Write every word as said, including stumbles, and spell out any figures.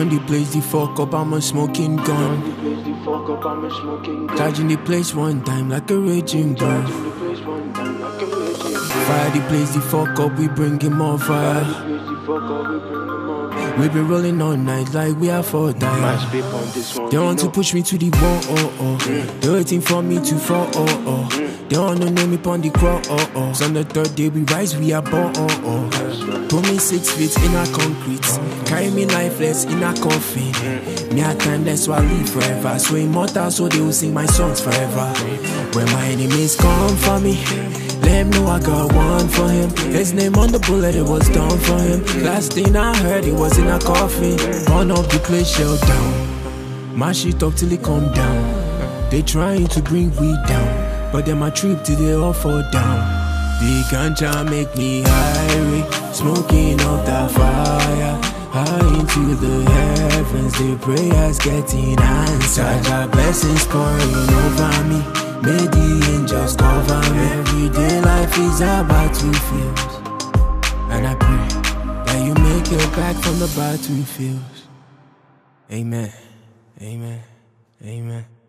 Run the place, the fuck up, I'm a smoking gun. Charging the place one time like a raging bull. Fire the place, the fuck up, we bring him on fire. We been rolling all night like we are for die. They want to push me to the wall, oh, oh. They waiting for me to fall, oh, oh. They wanna know me pon the cross, oh, oh. So on the third day we rise, we are born, oh, oh. Put me six feet in a concrete, carry me lifeless in a coffin. Me a timeless, so I live forever. So immortal, so they will sing my songs forever. When my enemies come for me, let him know I got one for him. His name on the bullet, it was done for him. Last thing I heard, it was in a coffin. Burn up the place, shell down. My shit up till it come down. They trying to bring we down, but then my trip till they all fall down. The ganja make me high, smoking up the fire. High into the heavens, the prayers getting answered. Got blessings pouring over me. May the angels cover me. Everyday life is a battlefield, and I pray that you make it back from the battlefield. Amen. Amen. Amen.